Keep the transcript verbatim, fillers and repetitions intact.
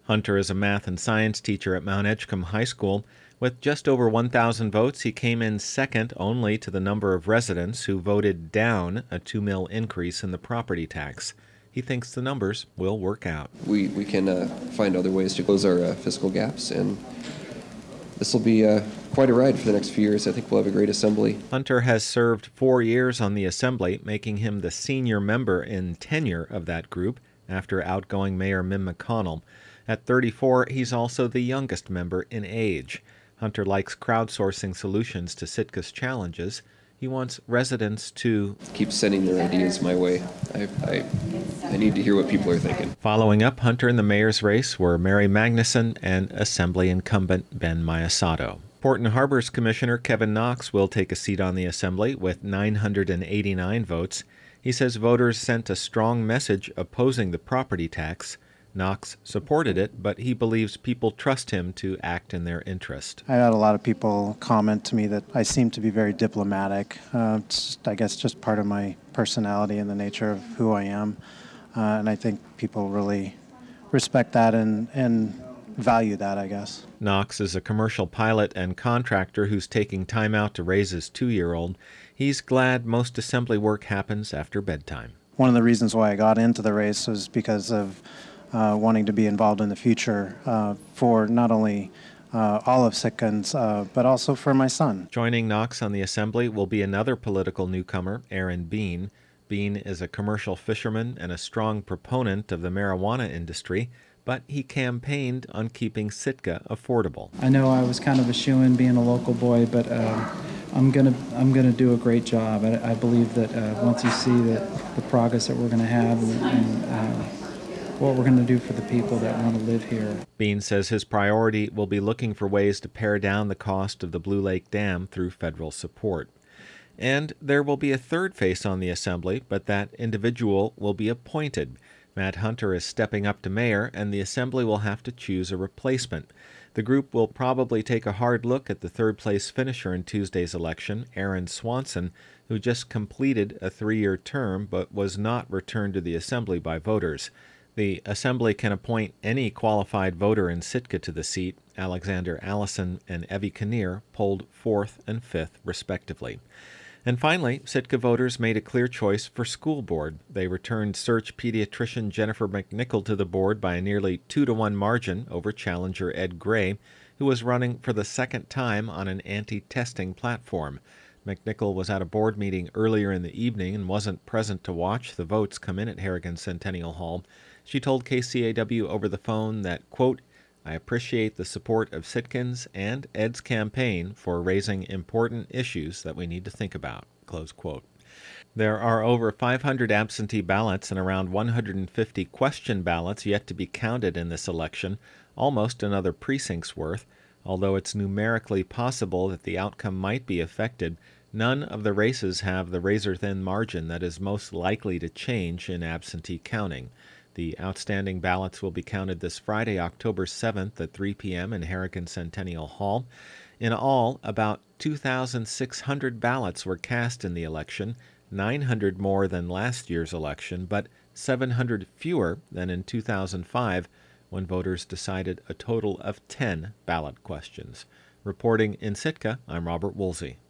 Hunter is a math and science teacher at Mount Edgecombe High School. With just over one thousand votes, he came in second only to the number of residents who voted down a two mil increase in the property tax. He thinks the numbers will work out. We we can uh, find other ways to close our uh, fiscal gaps, and this will be uh, quite a ride for the next few years. I think we'll have a great assembly. Hunter has served four years on the assembly, making him the senior member in tenure of that group after outgoing Mayor Mim McConnell. At thirty-four, he's also the youngest member in age. Hunter likes crowdsourcing solutions to Sitka's challenges. He wants residents to keep sending their ideas my way. I, I, I need to hear what people are thinking. Following up Hunter in the mayor's race were Mary Magnuson and Assembly incumbent Ben Mayasato. Port and Harbor's Commissioner Kevin Knox will take a seat on the Assembly with nine hundred eighty-nine votes. He says voters sent a strong message opposing the property tax. Knox supported it, but he believes people trust him to act in their interest. I had a lot of people comment to me that I seem to be very diplomatic. Uh, it's, I guess, just part of my personality and the nature of who I am. Uh, and I think people really respect that and, and value that, I guess. Knox is a commercial pilot and contractor who's taking time out to raise his two-year-old. He's glad most assembly work happens after bedtime. One of the reasons why I got into the race was because of Uh, wanting to be involved in the future uh, for not only uh, all of Sitkans, uh, but also for my son. Joining Knox on the Assembly will be another political newcomer, Aaron Bean. Bean is a commercial fisherman and a strong proponent of the marijuana industry, but he campaigned on keeping Sitka affordable. I know I was kind of a shoo-in being a local boy, but uh, I'm gonna I'm gonna do a great job. I, I believe that uh, once you see that the progress that we're gonna have and, and uh, what we're going to do for the people that want to live here. Bean says his priority will be looking for ways to pare down the cost of the Blue Lake Dam through federal support. And there will be a third face on the Assembly, but that individual will be appointed. Matt Hunter is stepping up to mayor, and the Assembly will have to choose a replacement. The group will probably take a hard look at the third-place finisher in Tuesday's election, Aaron Swanson, who just completed a three-year term but was not returned to the Assembly by voters. The Assembly can appoint any qualified voter in Sitka to the seat. Alexander Allison and Evie Kinnear polled fourth and fifth, respectively. And finally, Sitka voters made a clear choice for school board. They returned search pediatrician Jennifer McNichol to the board by a nearly two to one margin over challenger Ed Gray, who was running for the second time on an anti-testing platform. McNichol was at a board meeting earlier in the evening and wasn't present to watch the votes come in at Harrigan Centennial Hall. She told K C A W over the phone that, quote, "I appreciate the support of Sitkans and Ed's campaign for raising important issues that we need to think about," close quote. There are over five hundred absentee ballots and around one hundred fifty question ballots yet to be counted in this election, almost another precinct's worth. Although it's numerically possible that the outcome might be affected, none of the races have the razor-thin margin that is most likely to change in absentee counting. The outstanding ballots will be counted this Friday, October seventh at three p.m. in Harrigan Centennial Hall. In all, about two thousand six hundred ballots were cast in the election, nine hundred more than last year's election, but seven hundred fewer than in two thousand five, when voters decided a total of ten ballot questions. Reporting in Sitka, I'm Robert Woolsey.